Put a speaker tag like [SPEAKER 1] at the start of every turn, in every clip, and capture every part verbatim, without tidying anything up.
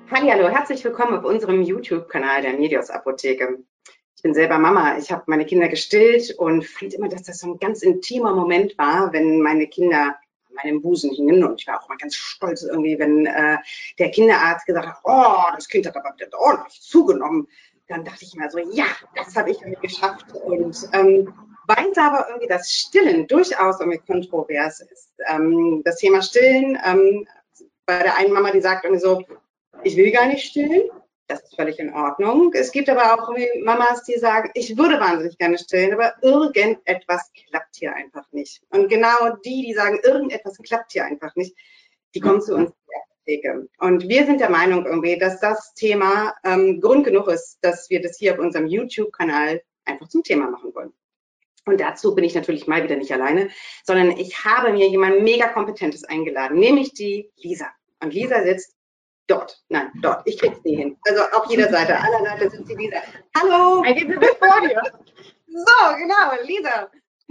[SPEAKER 1] Hallihallo, herzlich willkommen auf unserem YouTube-Kanal der Medios Apotheke. Ich bin selber Mama. Ich habe meine Kinder gestillt und fand immer, dass das so ein ganz intimer Moment war, wenn meine Kinder an meinem Busen hingen. Und ich war auch mal ganz stolz irgendwie, wenn äh, der Kinderarzt gesagt hat, oh, das Kind hat aber ordentlich zugenommen. Dann dachte ich mir so, ja, das habe ich irgendwie geschafft. Und ähm, weiß aber irgendwie, dass Stillen durchaus irgendwie kontrovers ist. Ähm, das Thema Stillen, ähm, bei der einen Mama, die sagt irgendwie so, ich will gar nicht stillen. Das ist völlig in Ordnung. Es gibt aber auch Mamas, die sagen, ich würde wahnsinnig gerne stillen, aber irgendetwas klappt hier einfach nicht. Und genau die, die sagen, irgendetwas klappt hier einfach nicht, die kommen zu uns in die Apotheke. Und wir sind der Meinung irgendwie, dass das Thema ähm, Grund genug ist, dass wir das hier auf unserem YouTube-Kanal einfach zum Thema machen wollen. Und dazu bin ich natürlich mal wieder nicht alleine, sondern ich habe mir jemand mega Kompetentes eingeladen, nämlich die Lisa. Und Lisa sitzt dort, nein, dort. Ich krieg's nie hin. Also auf jeder Seite, aller Seite sind sie Lisa. Hallo!
[SPEAKER 2] Eigentlich sind wir vor dir.
[SPEAKER 1] So, genau, Lisa.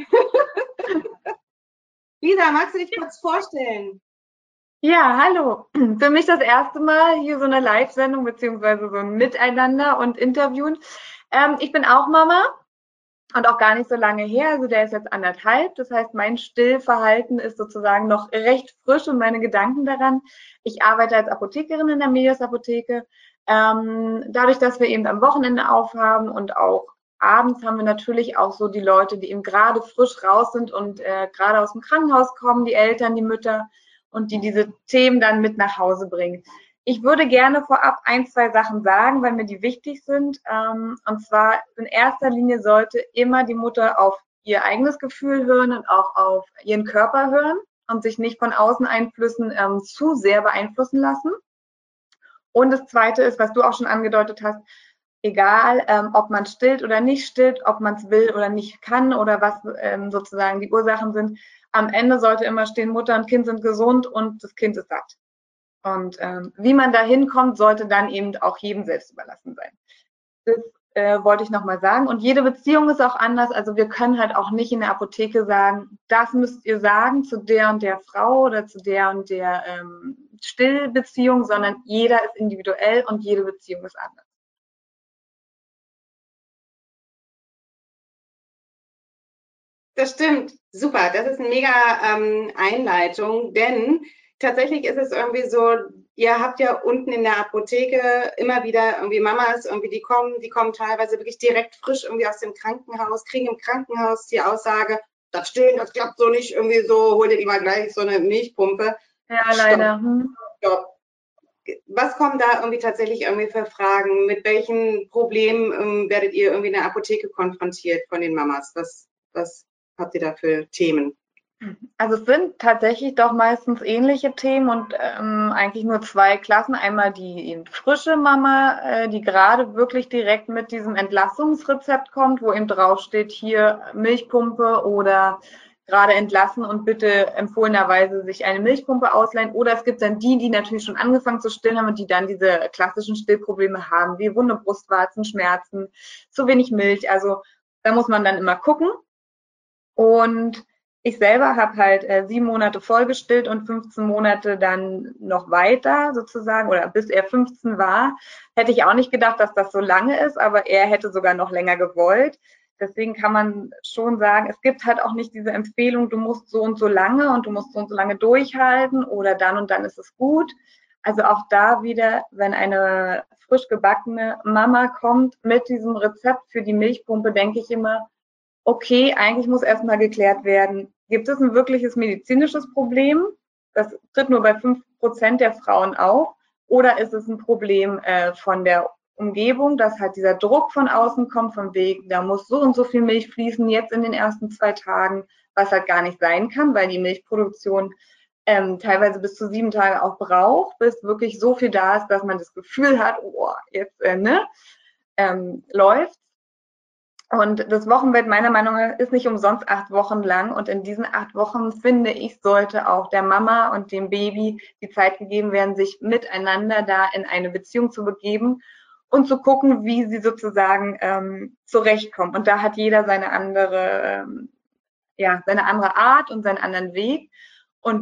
[SPEAKER 1] Lisa, magst du dich kurz vorstellen?
[SPEAKER 2] Ja, hallo. Für mich das erste Mal hier so eine Live-Sendung beziehungsweise so ein Miteinander und Interviewen. Ähm, ich bin auch Mama und auch gar nicht so lange her. Also der ist jetzt anderthalb. Das heißt, mein Stillverhalten ist sozusagen noch recht frisch und meine Gedanken daran. Ich arbeite als Apothekerin in der Medios Apotheke. Ähm, dadurch, dass wir eben am Wochenende aufhaben und auch abends haben wir natürlich auch so die Leute, die eben gerade frisch raus sind und äh, gerade aus dem Krankenhaus kommen, die Eltern, die Mütter und die diese Themen dann mit nach Hause bringen. Ich würde gerne vorab ein, zwei Sachen sagen, weil mir die wichtig sind. Ähm, und zwar in erster Linie sollte immer die Mutter auf ihr eigenes Gefühl hören und auch auf ihren Körper hören und sich nicht von Außeneinflüssen ähm, zu sehr beeinflussen lassen. Und das Zweite ist, was du auch schon angedeutet hast, egal, ähm, ob man stillt oder nicht stillt, ob man es will oder nicht kann oder was ähm, sozusagen die Ursachen sind, am Ende sollte immer stehen, Mutter und Kind sind gesund und das Kind ist satt. Und ähm, wie man da hinkommt, sollte dann eben auch jedem selbst überlassen sein. Das äh, wollte ich nochmal sagen. Und jede Beziehung ist auch anders. Also wir können halt auch nicht in der Apotheke sagen, das müsst ihr sagen zu der und der Frau oder zu der und der ähm, Stillbeziehung, sondern jeder ist individuell und jede Beziehung ist anders.
[SPEAKER 1] Das stimmt, super. Das ist eine mega ähm, Einleitung, denn tatsächlich ist es irgendwie so, ihr habt ja unten in der Apotheke immer wieder irgendwie Mamas, irgendwie die kommen, die kommen teilweise wirklich direkt frisch irgendwie aus dem Krankenhaus, kriegen im Krankenhaus die Aussage, das Stillen, das klappt so nicht, irgendwie so, hol dir die mal gleich so eine Milchpumpe.
[SPEAKER 2] Ja,
[SPEAKER 1] Stopp,
[SPEAKER 2] leider. Hm.
[SPEAKER 1] stopp. Was kommen da irgendwie tatsächlich irgendwie für Fragen? Mit welchen Problemen ähm, werdet ihr irgendwie in der Apotheke konfrontiert von den Mamas? Was, was habt ihr da für Themen?
[SPEAKER 2] Also es sind tatsächlich doch meistens ähnliche Themen und ähm, eigentlich nur zwei Klassen. Einmal die eben frische Mama, äh, die gerade wirklich direkt mit diesem Entlassungsrezept kommt, wo eben draufsteht, hier Milchpumpe oder gerade entlassen und bitte empfohlenerweise sich eine Milchpumpe ausleihen. Oder es gibt dann die, die natürlich schon angefangen zu stillen haben und die dann diese klassischen Stillprobleme haben, wie wunde Brustwarzen, Schmerzen, zu wenig Milch. Also da muss man dann immer gucken. Und ich selber habe halt äh, sieben Monate vollgestillt und fünfzehn Monate dann noch weiter sozusagen oder bis er fünfzehn war. Hätte ich auch nicht gedacht, dass das so lange ist, aber er hätte sogar noch länger gewollt. Deswegen kann man schon sagen, es gibt halt auch nicht diese Empfehlung, du musst so und so lange und du musst so und so lange durchhalten oder dann und dann ist es gut. Also auch da wieder, wenn eine frisch gebackene Mama kommt mit diesem Rezept für die Milchpumpe, denke ich immer, okay, eigentlich muss erstmal geklärt werden, gibt es ein wirkliches medizinisches Problem? Das tritt nur bei fünf Prozent der Frauen auf. Oder ist es ein Problem äh, von der Umgebung, dass halt dieser Druck von außen kommt, vom Weg, da muss so und so viel Milch fließen jetzt in den ersten zwei Tagen, was halt gar nicht sein kann, weil die Milchproduktion ähm, teilweise bis zu sieben Tage auch braucht, bis wirklich so viel da ist, dass man das Gefühl hat, oh, jetzt äh, ne, ähm, läuft. Und das Wochenbett meiner Meinung nach ist nicht umsonst acht Wochen lang. Und in diesen acht Wochen, finde ich, sollte auch der Mama und dem Baby die Zeit gegeben werden, sich miteinander da in eine Beziehung zu begeben und zu gucken, wie sie sozusagen ähm, zurechtkommen. Und da hat jeder seine andere, ähm, ja, seine andere Art und seinen anderen Weg. Und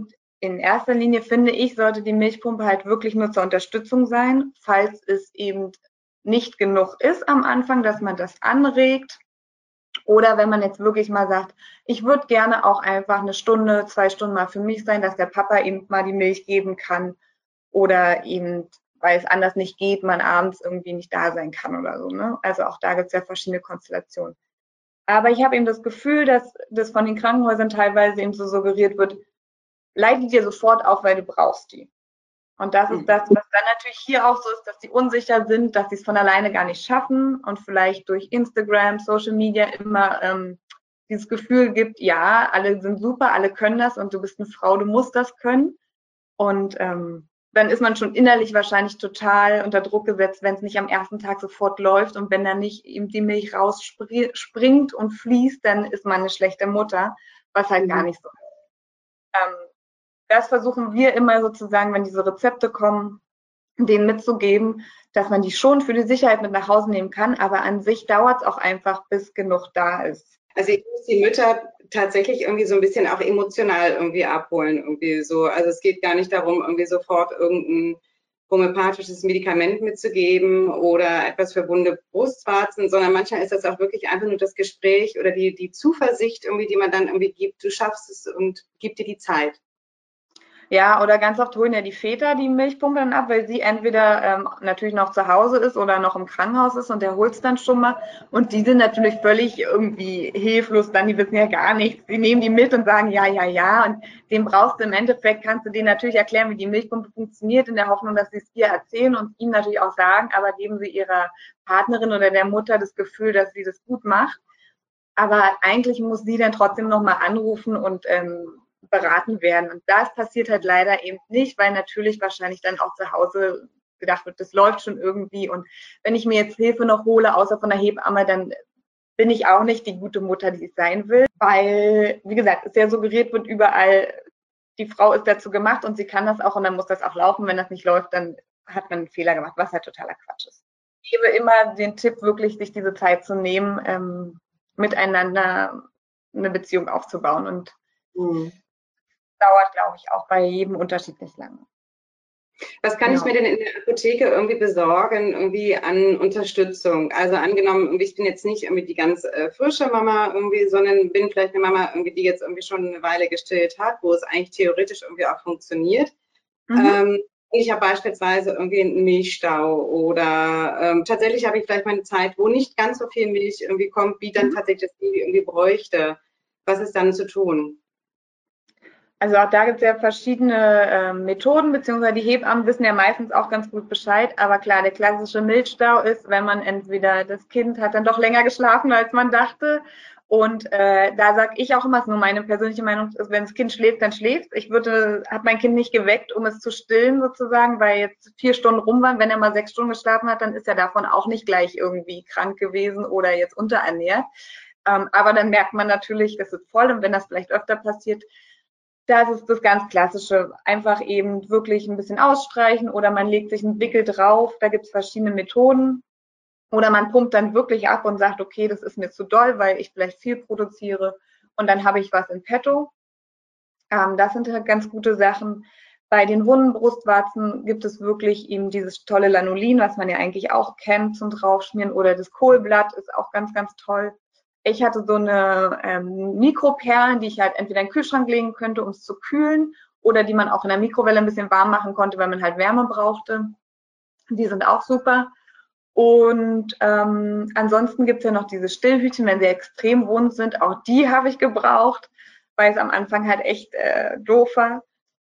[SPEAKER 2] in erster Linie finde ich, sollte die Milchpumpe halt wirklich nur zur Unterstützung sein, falls es eben nicht genug ist am Anfang, dass man das anregt. Oder wenn man jetzt wirklich mal sagt, ich würde gerne auch einfach eine Stunde, zwei Stunden mal für mich sein, dass der Papa eben mal die Milch geben kann oder eben, weil es anders nicht geht, man abends irgendwie nicht da sein kann oder so. Ne? Also auch da gibt es ja verschiedene Konstellationen. Aber ich habe eben das Gefühl, dass das von den Krankenhäusern teilweise eben so suggeriert wird, leite dir sofort auf, weil du brauchst die. Und das ist das, was dann natürlich hier auch so ist, dass die unsicher sind, dass sie es von alleine gar nicht schaffen und vielleicht durch Instagram, Social Media immer ähm, dieses Gefühl gibt, ja, alle sind super, alle können das und du bist eine Frau, du musst das können. Und ähm, dann ist man schon innerlich wahrscheinlich total unter Druck gesetzt, wenn es nicht am ersten Tag sofort läuft und wenn dann nicht eben die Milch rausspringt und fließt, dann ist man eine schlechte Mutter, was halt mhm. gar nicht so ist. Ähm, Das versuchen wir immer sozusagen, wenn diese Rezepte kommen, denen mitzugeben, dass man die schon für die Sicherheit mit nach Hause nehmen kann, aber an sich dauert es auch einfach, bis genug da ist.
[SPEAKER 1] Also ich muss die Mütter tatsächlich irgendwie so ein bisschen auch emotional irgendwie abholen, irgendwie so. Also es geht gar nicht darum, irgendwie sofort irgendein homöopathisches Medikament mitzugeben oder etwas für wunde Brustwarzen, sondern manchmal ist das auch wirklich einfach nur das Gespräch oder die, die Zuversicht irgendwie, die man dann irgendwie gibt, du schaffst es und gib dir die Zeit.
[SPEAKER 2] Ja, oder ganz oft holen ja die Väter die Milchpumpe dann ab, weil sie entweder ähm, natürlich noch zu Hause ist oder noch im Krankenhaus ist und der holt es dann schon mal. Und die sind natürlich völlig irgendwie hilflos dann, die wissen ja gar nichts. Die nehmen die mit und sagen ja, ja, ja. Und dem brauchst du im Endeffekt, kannst du denen natürlich erklären, wie die Milchpumpe funktioniert, in der Hoffnung, dass sie es dir erzählen und ihm natürlich auch sagen, aber geben sie ihrer Partnerin oder der Mutter das Gefühl, dass sie das gut macht. Aber eigentlich muss sie dann trotzdem nochmal anrufen und ähm, beraten werden. Und das passiert halt leider eben nicht, weil natürlich wahrscheinlich dann auch zu Hause gedacht wird, das läuft schon irgendwie. Und wenn ich mir jetzt Hilfe noch hole, außer von der Hebamme, dann bin ich auch nicht die gute Mutter, die ich sein will. Weil, wie gesagt, es ja suggeriert wird überall, die Frau ist dazu gemacht und sie kann das auch und dann muss das auch laufen. Wenn das nicht läuft, dann hat man einen Fehler gemacht, was halt totaler Quatsch ist. Ich gebe immer den Tipp, wirklich sich diese Zeit zu nehmen, ähm, miteinander eine Beziehung aufzubauen. Und mhm. dauert, glaube ich, auch bei jedem unterschiedlich lange.
[SPEAKER 1] Was kann ja. ich mir denn in der Apotheke irgendwie besorgen, irgendwie an Unterstützung? Also angenommen, irgendwie, ich bin jetzt nicht irgendwie die ganz äh, frische Mama irgendwie, sondern bin vielleicht eine Mama irgendwie, die jetzt irgendwie schon eine Weile gestillt hat, wo es eigentlich theoretisch irgendwie auch funktioniert. Mhm. Ähm, ich habe beispielsweise irgendwie einen Milchstau oder ähm, tatsächlich habe ich vielleicht mal eine Zeit, wo nicht ganz so viel Milch irgendwie kommt, wie dann mhm. tatsächlich das Baby irgendwie bräuchte. Was ist dann zu tun?
[SPEAKER 2] Also auch da gibt es ja verschiedene äh, Methoden, beziehungsweise die Hebammen wissen ja meistens auch ganz gut Bescheid. Aber klar, der klassische Milchstau ist, wenn man entweder das Kind hat dann doch länger geschlafen, als man dachte. Und äh, da sage ich auch immer, es ist nur meine persönliche Meinung, wenn das Kind schläft, dann schläft. Ich würde, habe mein Kind nicht geweckt, um es zu stillen sozusagen, weil jetzt vier Stunden rum waren. Wenn er mal sechs Stunden geschlafen hat, dann ist er davon auch nicht gleich irgendwie krank gewesen oder jetzt unterernährt. Ähm, aber dann merkt man natürlich, das ist voll und wenn das vielleicht öfter passiert, das ist das ganz Klassische. Einfach eben wirklich ein bisschen ausstreichen oder man legt sich einen Wickel drauf. Da gibt es verschiedene Methoden. Oder man pumpt dann wirklich ab und sagt, okay, das ist mir zu doll, weil ich vielleicht viel produziere und dann habe ich was in petto. Ähm, das sind halt ganz gute Sachen. Bei den wunden Brustwarzen gibt es wirklich eben dieses tolle Lanolin, was man ja eigentlich auch kennt zum Draufschmieren, oder das Kohlblatt ist auch ganz, ganz toll. Ich hatte so eine ähm, Mikroperlen, die ich halt entweder in den Kühlschrank legen könnte, um es zu kühlen, oder die man auch in der Mikrowelle ein bisschen warm machen konnte, weil man halt Wärme brauchte. Die sind auch super. Und ähm, ansonsten gibt es ja noch diese Stillhütchen, wenn sie extrem wund sind. Auch die habe ich gebraucht, weil es am Anfang halt echt äh, doof war.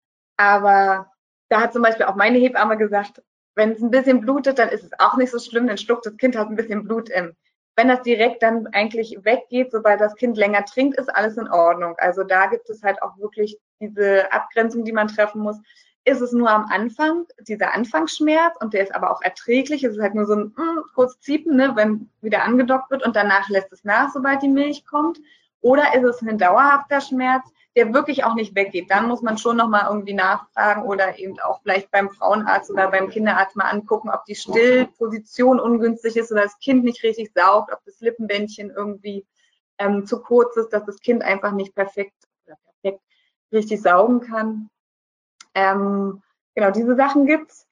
[SPEAKER 2] Aber da hat zum Beispiel auch meine Hebamme gesagt, wenn es ein bisschen blutet, dann ist es auch nicht so schlimm, dann schluckt das Kind halt ein bisschen Blut im. Wenn das direkt dann eigentlich weggeht, sobald das Kind länger trinkt, ist alles in Ordnung. Also da gibt es halt auch wirklich diese Abgrenzung, die man treffen muss. Ist es nur am Anfang, dieser Anfangsschmerz, und der ist aber auch erträglich. Es ist halt nur so ein mm, kurz Ziepen, ne, wenn wieder angedockt wird und danach lässt es nach, sobald die Milch kommt. Oder ist es ein dauerhafter Schmerz, der wirklich auch nicht weggeht? Dann muss man schon nochmal irgendwie nachfragen oder eben auch vielleicht beim Frauenarzt oder beim Kinderarzt mal angucken, ob die Stillposition ungünstig ist oder das Kind nicht richtig saugt, ob das Lippenbändchen irgendwie ähm, zu kurz ist, dass das Kind einfach nicht perfekt oder perfekt richtig saugen kann. Ähm, genau, diese Sachen gibt's.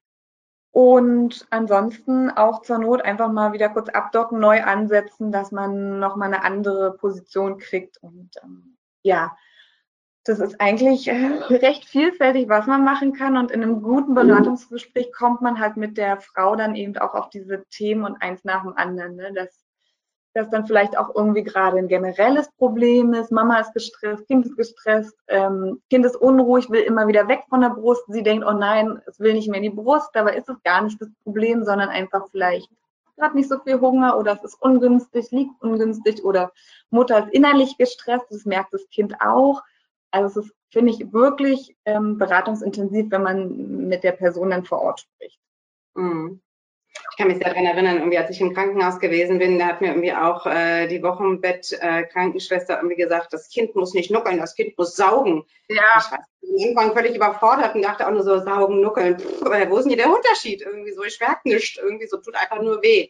[SPEAKER 2] Und ansonsten auch zur Not einfach mal wieder kurz abdocken, neu ansetzen, dass man nochmal eine andere Position kriegt. Und ähm, ja, das ist eigentlich äh, recht vielfältig, was man machen kann. Und in einem guten Beratungsgespräch kommt man halt mit der Frau dann eben auch auf diese Themen und eins nach dem anderen. Ne? Dass dass dann vielleicht auch irgendwie gerade ein generelles Problem ist. Mama ist gestresst, Kind ist gestresst, ähm, Kind ist unruhig, will immer wieder weg von der Brust. Sie denkt, oh nein, es will nicht mehr in die Brust. Dabei ist es gar nicht das Problem, sondern einfach vielleicht gerade nicht so viel Hunger oder es ist ungünstig, liegt ungünstig oder Mutter ist innerlich gestresst. Das merkt das Kind auch. Also es ist, finde ich, wirklich ähm, beratungsintensiv, wenn man mit der Person dann vor Ort spricht.
[SPEAKER 1] Mhm. Ich kann mich daran erinnern, irgendwie, als ich im Krankenhaus gewesen bin, da hat mir irgendwie auch äh, die Wochenbett-Krankenschwester äh, irgendwie gesagt, das Kind muss nicht nuckeln, das Kind muss saugen.
[SPEAKER 2] Ja.
[SPEAKER 1] Ich war irgendwann völlig überfordert und dachte auch nur so, saugen, nuckeln, pff, wo ist denn hier der Unterschied? Irgendwie so, ich merke nichts, irgendwie so, tut einfach nur weh.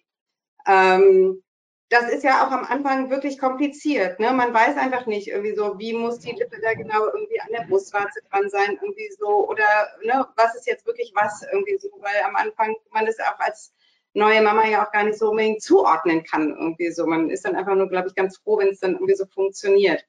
[SPEAKER 1] Ähm, das ist ja auch am Anfang wirklich kompliziert, ne? Man weiß einfach nicht irgendwie so, wie muss die Lippe da genau irgendwie an der Brustwarze dran sein, irgendwie so, oder ne, was ist jetzt wirklich was irgendwie so, weil am Anfang man das auch als neue Mama ja auch gar nicht so unbedingt zuordnen kann irgendwie so. Man ist dann einfach nur, glaube ich, ganz froh, wenn es dann irgendwie so funktioniert.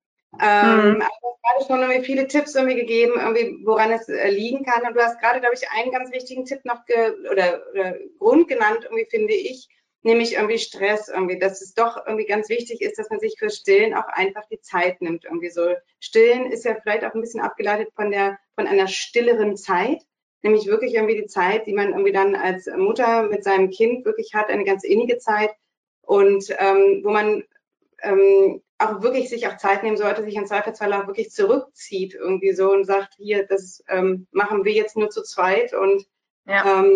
[SPEAKER 1] Ähm,
[SPEAKER 2] Mhm.
[SPEAKER 1] aber du hast gerade schon irgendwie viele Tipps irgendwie gegeben, irgendwie, woran es äh, liegen kann. Und du hast gerade, glaube ich, einen ganz wichtigen Tipp noch ge oder, oder Grund genannt, irgendwie finde ich, nämlich irgendwie Stress, irgendwie, dass es doch irgendwie ganz wichtig ist, dass man sich für Stillen auch einfach die Zeit nimmt. Irgendwie so. Stillen ist ja vielleicht auch ein bisschen abgeleitet von der, von einer stilleren Zeit, nämlich wirklich irgendwie die Zeit, die man irgendwie dann als Mutter mit seinem Kind wirklich hat, eine ganz innige Zeit und ähm, wo man ähm, auch wirklich sich auch Zeit nehmen sollte, sich im Zweifelsfall auch wirklich zurückzieht irgendwie so und sagt, hier, das ähm, machen wir jetzt nur zu zweit und ja. ähm,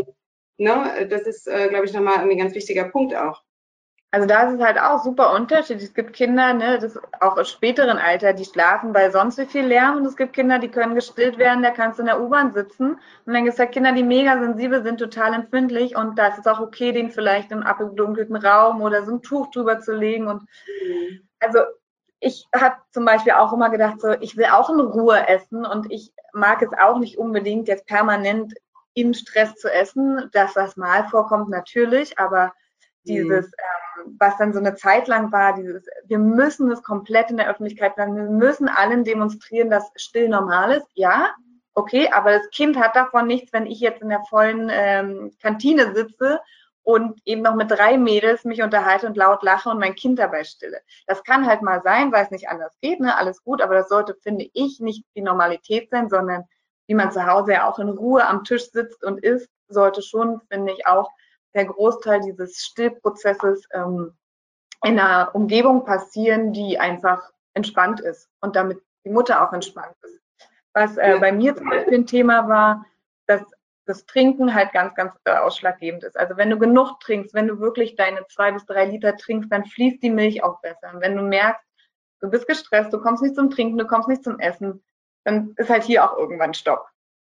[SPEAKER 1] ne, das ist, äh, glaube ich, nochmal irgendwie ein ganz wichtiger Punkt auch.
[SPEAKER 2] Also da ist es halt auch super unterschiedlich. Es gibt Kinder, ne, das auch im späteren Alter, die schlafen bei sonst wie viel Lärm und es gibt Kinder, die können gestillt werden, da kannst du in der U-Bahn sitzen. Und dann gibt es halt Kinder, die mega sensibel sind, total empfindlich und da ist es auch okay, den vielleicht im abgedunkelten Raum oder so ein Tuch drüber zu legen. Und mhm. also ich habe zum Beispiel auch immer gedacht, so ich will auch in Ruhe essen und ich mag es auch nicht unbedingt jetzt permanent im Stress zu essen, dass das mal vorkommt natürlich, aber dieses, ähm, was dann so eine Zeit lang war, dieses, wir müssen es komplett in der Öffentlichkeit sagen, wir müssen allen demonstrieren, dass still normal ist. Ja, okay, aber das Kind hat davon nichts, wenn ich jetzt in der vollen ähm, Kantine sitze und eben noch mit drei Mädels mich unterhalte und laut lache und mein Kind dabei stille. Das kann halt mal sein, weil es nicht anders geht, ne, alles gut, aber das sollte, finde ich, nicht die Normalität sein, sondern wie man zu Hause ja auch in Ruhe am Tisch sitzt und isst, sollte schon, finde ich, auch der Großteil dieses Stillprozesses ähm, in einer Umgebung passieren, die einfach entspannt ist und damit die Mutter auch entspannt ist. Was äh, bei mir zum Beispiel ein Thema war, dass das Trinken halt ganz, ganz äh, ausschlaggebend ist. Also wenn du genug trinkst, wenn du wirklich deine zwei bis drei Liter trinkst, dann fließt die Milch auch besser. Und wenn du merkst, du bist gestresst, du kommst nicht zum Trinken, du kommst nicht zum Essen, dann ist halt hier auch irgendwann Stopp.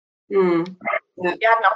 [SPEAKER 2] Mhm. Ja. Wir hatten auch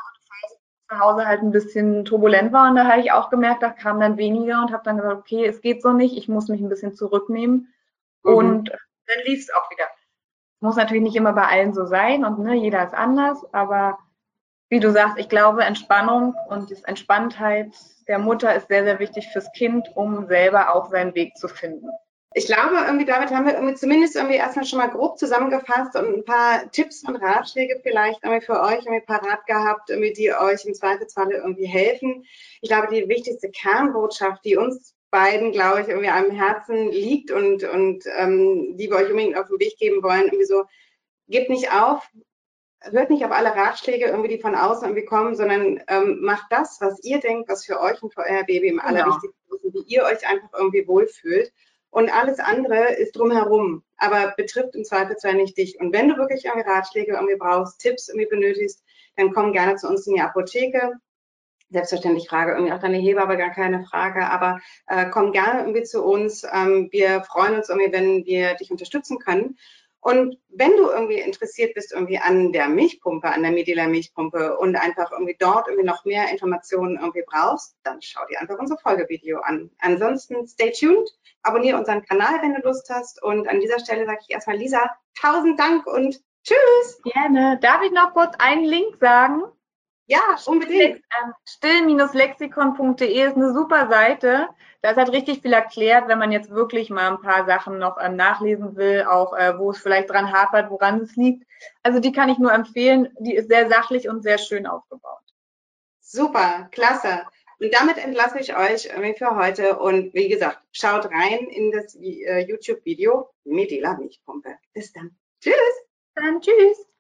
[SPEAKER 2] zu Hause halt ein bisschen turbulent war und da habe ich auch gemerkt, da kam dann weniger und habe dann gesagt, okay, es geht so nicht, ich muss mich ein bisschen zurücknehmen mhm. und dann lief es auch wieder. Muss natürlich nicht immer bei allen so sein und ne, jeder ist anders, aber wie du sagst, ich glaube, Entspannung und die Entspanntheit der Mutter ist sehr, sehr wichtig fürs Kind, um selber auch seinen Weg zu finden.
[SPEAKER 1] Ich glaube, irgendwie damit haben wir irgendwie zumindest irgendwie erstmal schon mal grob zusammengefasst und ein paar Tipps und Ratschläge vielleicht irgendwie für euch irgendwie parat gehabt, irgendwie, die euch im Zweifelsfall irgendwie helfen. Ich glaube, die wichtigste Kernbotschaft, die uns beiden, glaube ich, irgendwie am Herzen liegt und, und ähm, die wir euch unbedingt auf den Weg geben wollen, irgendwie so, gebt nicht auf, hört nicht auf alle Ratschläge irgendwie, die von außen irgendwie kommen, sondern ähm, macht das, was ihr denkt, was für euch und für euer Baby im genau. allerwichtigsten ist, wie ihr euch einfach irgendwie wohlfühlt. Und alles andere ist drumherum, aber betrifft im Zweifelsfall nicht dich. Und wenn du wirklich irgendwie Ratschläge irgendwie brauchst, Tipps irgendwie benötigst, dann komm gerne zu uns in die Apotheke. Selbstverständlich frage irgendwie auch deine Hebamme, gar keine Frage, aber äh, komm gerne irgendwie zu uns. Ähm, wir freuen uns irgendwie, wenn wir dich unterstützen können. Und wenn du irgendwie interessiert bist irgendwie an der Milchpumpe, an der Medela Milchpumpe und einfach irgendwie dort irgendwie noch mehr Informationen irgendwie brauchst, dann schau dir einfach unser Folgevideo an. Ansonsten stay tuned, abonniere unseren Kanal, wenn du Lust hast. Und an dieser Stelle sage ich erstmal Lisa, tausend Dank und Tschüss.
[SPEAKER 2] Gerne. Darf ich noch kurz einen Link sagen?
[SPEAKER 1] Ja, unbedingt.
[SPEAKER 2] still-lexikon punkt de ist eine super Seite. Da ist halt richtig viel erklärt, wenn man jetzt wirklich mal ein paar Sachen noch ähm, nachlesen will, auch äh, wo es vielleicht dran hapert, woran es liegt. Also die kann ich nur empfehlen. Die ist sehr sachlich und sehr schön aufgebaut.
[SPEAKER 1] Super, klasse. Und damit entlasse ich euch für heute. Und wie gesagt, schaut rein in das äh, YouTube-Video Medela Milchpumpe. Bis dann. Tschüss.
[SPEAKER 2] Dann tschüss.